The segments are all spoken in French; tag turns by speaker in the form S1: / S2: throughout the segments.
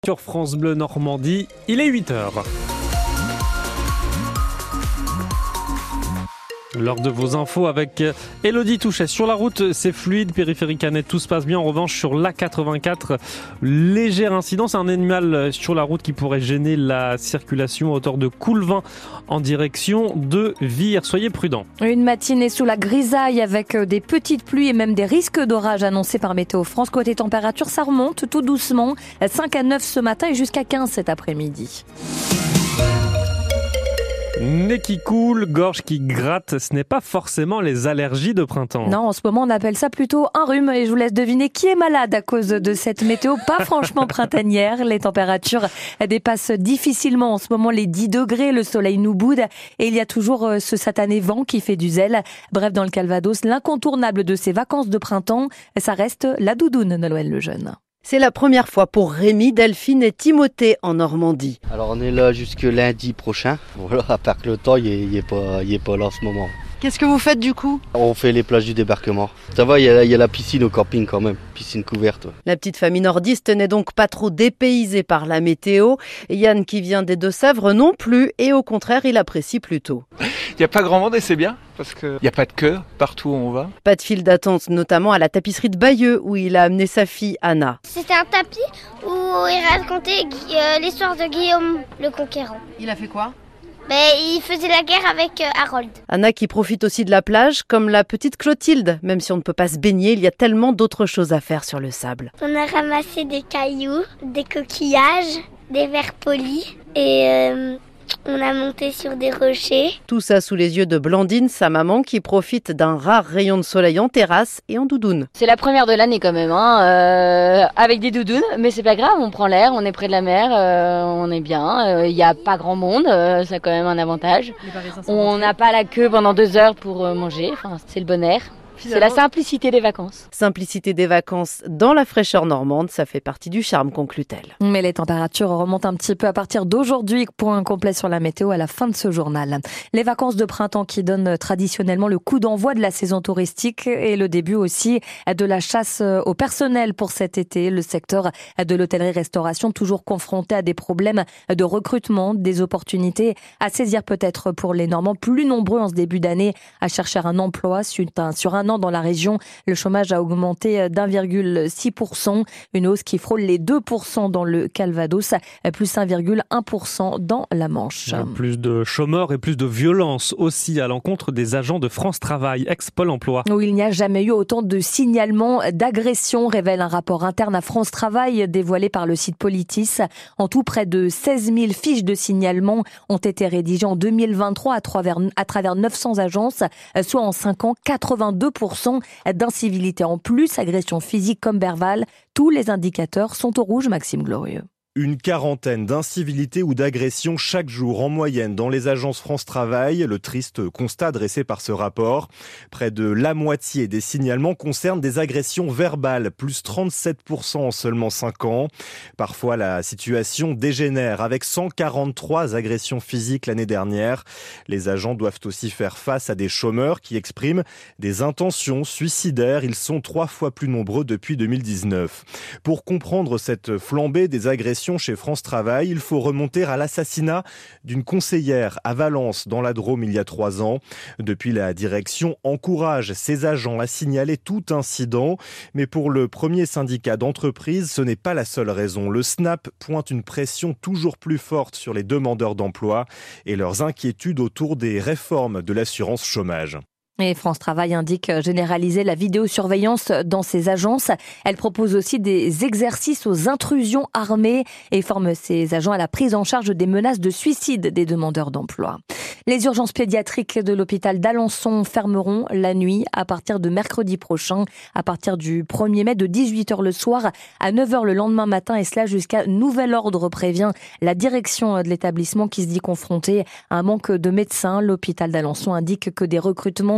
S1: Sur France Bleu Normandie, il est 8h. L'heure de vos infos avec Elodie Touchet. Sur la route, c'est fluide, périphérique Canet, tout se passe bien. En revanche, sur l'A84, léger incident. C'est un animal sur la route qui pourrait gêner la circulation à hauteur de Coulevin en direction de Vire. Soyez prudents.
S2: Une matinée sous la grisaille avec des petites pluies et même des risques d'orage annoncés par Météo France. Côté température, ça remonte tout doucement. 5 à 9 ce matin et jusqu'à 15 cet après-midi.
S1: Nez qui coule, gorge qui gratte, ce n'est pas forcément les allergies de printemps.
S2: Non, en ce moment, on appelle ça plutôt un rhume. Et je vous laisse deviner qui est malade à cause de cette météo pas franchement printanière. Les températures dépassent difficilement en ce moment les 10 degrés. Le soleil nous boude et il y a toujours ce satané vent qui fait du zèle. Bref, dans le Calvados, l'incontournable de ces vacances de printemps, ça reste la doudoune de Noël Lejeune.
S3: C'est la première fois pour Rémi, Delphine et Timothée en Normandie.
S4: Alors on est là jusque lundi prochain. Voilà, à part que le temps il est pas là en ce moment.
S3: Qu'est-ce que vous faites du coup ?
S4: On fait les plages du débarquement. Ça va, il y a la piscine au camping quand même, piscine couverte. Ouais.
S3: La petite famille nordiste n'est donc pas trop dépaysée par la météo. Yann qui vient des Deux-Sèvres non plus et au contraire il apprécie plutôt.
S5: Il n'y a pas grand monde et c'est bien parce qu'il n'y a pas de queue partout où on va.
S3: Pas de file d'attente notamment à la tapisserie de Bayeux où il a amené sa fille Anna.
S6: C'était un tapis où il racontait l'histoire de Guillaume le Conquérant.
S3: Il a fait quoi ?
S6: Il faisait la guerre avec Harold.
S3: Anna qui profite aussi de la plage, comme la petite Clotilde. Même si on ne peut pas se baigner, il y a tellement d'autres choses à faire sur le sable.
S6: On a ramassé des cailloux, des coquillages, des vers polis et on a monté sur des rochers.
S3: Tout ça sous les yeux de Blandine, sa maman, qui profite d'un rare rayon de soleil en terrasse et en doudoune.
S7: C'est la première de l'année quand même, avec des doudounes, mais c'est pas grave, on prend l'air, on est près de la mer, on est bien, il n'y a pas grand monde, ça a quand même un avantage. On n'a pas la queue pendant 2 heures pour manger, c'est le bon air. C'est la simplicité des vacances.
S3: Simplicité des vacances dans la fraîcheur normande, ça fait partie du charme, conclut-elle.
S2: Mais les températures remontent un petit peu à partir d'aujourd'hui. Point complet sur la météo à la fin de ce journal. Les vacances de printemps qui donnent traditionnellement le coup d'envoi de la saison touristique et le début aussi de la chasse au personnel pour cet été. Le secteur de l'hôtellerie-restauration toujours confronté à des problèmes de recrutement, des opportunités à saisir peut-être pour les Normands plus nombreux en ce début d'année à chercher un emploi sur un an dans la région. Le chômage a augmenté d'1,6%, une hausse qui frôle les 2% dans le Calvados, plus 1,1% dans la Manche.
S1: Plus de chômeurs et plus de violence aussi à l'encontre des agents de France Travail, ex-Pôle emploi.
S2: Où il n'y a jamais eu autant de signalements d'agression, révèle un rapport interne à France Travail dévoilé par le site Politis. En tout, près de 16 000 fiches de signalement ont été rédigées en 2023 à travers 900 agences, soit en 5 ans, 82% d'incivilité en plus, agression physique comme verbale. Tous les indicateurs sont au rouge, Maxime Glorieux.
S8: Une quarantaine d'incivilités ou d'agressions chaque jour en moyenne dans les agences France Travail. Le triste constat dressé par ce rapport. Près de la moitié des signalements concernent des agressions verbales, plus 37% en seulement 5 ans. Parfois, la situation dégénère avec 143 agressions physiques l'année dernière. Les agents doivent aussi faire face à des chômeurs qui expriment des intentions suicidaires. Ils sont 3 fois plus nombreux depuis 2019. Pour comprendre cette flambée des agressions chez France Travail, il faut remonter à l'assassinat d'une conseillère à Valence dans la Drôme il y a 3 ans. Depuis, la direction encourage ses agents à signaler tout incident. Mais pour le premier syndicat d'entreprise, ce n'est pas la seule raison. Le SNAP pointe une pression toujours plus forte sur les demandeurs d'emploi et leurs inquiétudes autour des réformes de l'assurance chômage.
S2: Et France Travail indique généraliser la vidéosurveillance dans ses agences. Elle propose aussi des exercices aux intrusions armées et forme ses agents à la prise en charge des menaces de suicide des demandeurs d'emploi. Les urgences pédiatriques de l'hôpital d'Alençon fermeront la nuit à partir de mercredi prochain, à partir du 1er mai de 18h le soir à 9h le lendemain matin et cela jusqu'à nouvel ordre, prévient la direction de l'établissement qui se dit confrontée à un manque de médecins. L'hôpital d'Alençon indique que des recrutements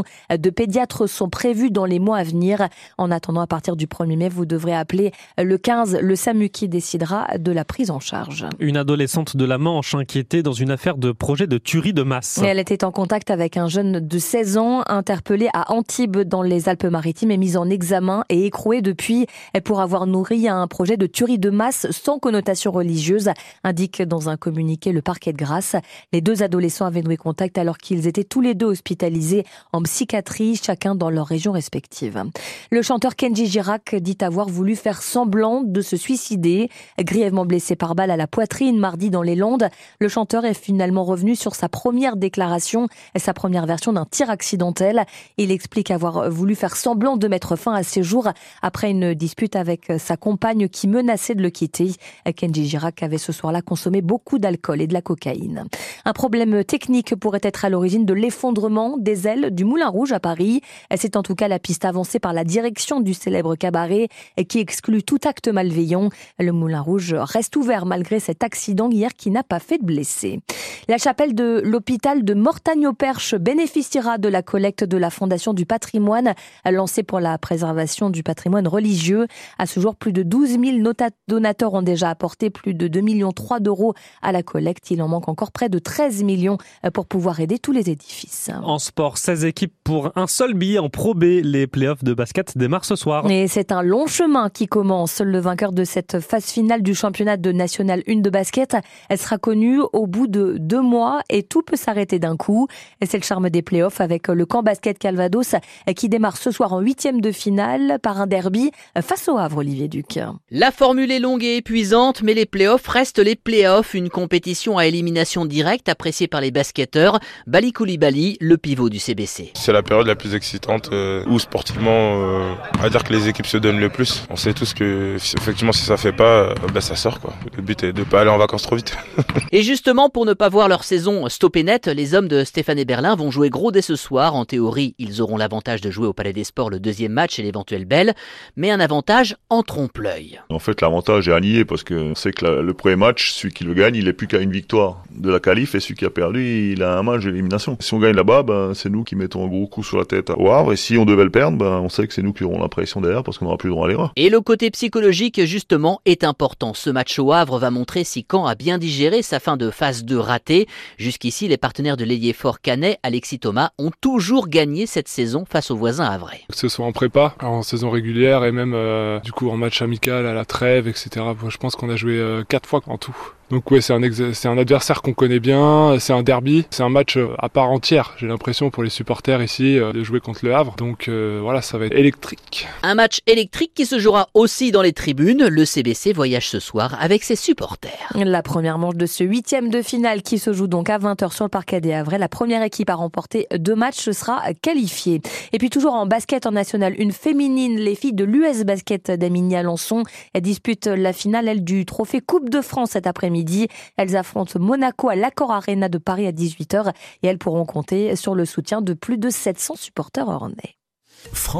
S2: consultations de pédiatres sont prévues dans les mois à venir. En attendant, à partir du 1er mai, vous devrez appeler le 15, le SAMU qui décidera de la prise en charge.
S1: Une adolescente de la Manche inquiétée dans une affaire de projet de tuerie de masse.
S2: Et elle était en contact avec un jeune de 16 ans interpellé à Antibes dans les Alpes-Maritimes et mis en examen et écroué depuis pour avoir nourri un projet de tuerie de masse sans connotation religieuse, indique dans un communiqué le parquet de Grasse. Les deux adolescents avaient noué contact alors qu'ils étaient tous les deux hospitalisés en psychiatrie, chacun dans leur région respective. Le chanteur Kenji Girac dit avoir voulu faire semblant de se suicider. Grièvement blessé par balle à la poitrine mardi dans les Landes, le chanteur est finalement revenu sur sa première déclaration, sa première version d'un tir accidentel. Il explique avoir voulu faire semblant de mettre fin à ses jours après une dispute avec sa compagne qui menaçait de le quitter. Kenji Girac avait ce soir-là consommé beaucoup d'alcool et de la cocaïne. Un problème technique pourrait être à l'origine de l'effondrement des ailes du Moulin Rouge à Paris. C'est en tout cas la piste avancée par la direction du célèbre cabaret qui exclut tout acte malveillant. Le Moulin Rouge reste ouvert malgré cet accident hier qui n'a pas fait de blessés. La chapelle de l'hôpital de Mortagne-au-Perche bénéficiera de la collecte de la Fondation du patrimoine lancée pour la préservation du patrimoine religieux. À ce jour, plus de 12 000 donateurs ont déjà apporté plus de 2,3 millions d'euros à la collecte. Il en manque encore près de 13 millions pour pouvoir aider tous les édifices.
S1: En sport, 16 équipes pour un seul billet en Pro B. Les playoffs de basket démarrent ce soir.
S2: Et c'est un long chemin qui commence. Le vainqueur de cette phase finale du championnat de National 1 de basket, elle sera connue au bout de 2 mois et tout peut s'arrêter d'un coup. Et c'est le charme des playoffs avec le camp basket Calvados qui démarre ce soir en 8e de finale par un derby face au Havre, Olivier Duc.
S9: La formule est longue et épuisante, mais les playoffs restent les playoffs, une compétition à élimination directe appréciée par les basketteurs. Bali Koulibaly, le pivot du CBC.
S10: C'est la période la plus excitante où sportivement, on va dire que les équipes se donnent le plus. On sait tous que effectivement si ça fait pas, ça sort quoi. Le but est de pas aller en vacances trop vite.
S9: Et justement, pour ne pas voir leur saison stoppée net, les hommes de Stéphane Eberlin vont jouer gros dès ce soir. En théorie, ils auront l'avantage de jouer au Palais des Sports le deuxième match et l'éventuelle belle, mais un avantage en trompe-l'œil.
S11: En fait, l'avantage est allié parce que c'est que le premier match, celui qui le gagne, il est plus qu'à une victoire de la qualif et celui qui a perdu, il a un match d'élimination. Si on gagne là-bas, c'est nous qui mettons un gros coup sur la tête au Havre et si on devait le perdre, on sait que c'est nous qui aurons la pression derrière parce qu'on n'aura plus droit à l'erreur.
S9: Et le côté psychologique, justement, est important. Ce match au Havre va montrer si Caen a bien digéré sa fin de phase 2 ratée. Jusqu'ici, les partenaires de l'ailier fort canet, Alexis Thomas, ont toujours gagné cette saison face aux voisins havrais.
S12: Que ce soit en prépa, en saison régulière et même du coup en match amical à la trêve, etc. Je pense qu'on a joué 4 fois en tout. Donc ouais, c'est un adversaire qu'on connaît bien, c'est un derby, c'est un match à part entière, j'ai l'impression pour les supporters ici de jouer contre le Havre. Donc voilà, ça va être électrique.
S9: Un match électrique qui se jouera aussi dans les tribunes. Le CBC voyage ce soir avec ses supporters.
S2: La première manche de ce 8e de finale qui se joue donc à 20h sur le parquet des Havrais. La première équipe à remporter 2 matchs sera qualifiée. Et puis toujours en basket en national, une féminine, les filles de l'US Basket d'Amigny-Alençon, elles disputent la finale, elle, du trophée Coupe de France cet après-midi. Elles affrontent Monaco à l'Accor Arena de Paris à 18h et elles pourront compter sur le soutien de plus de 700 supporters ornais.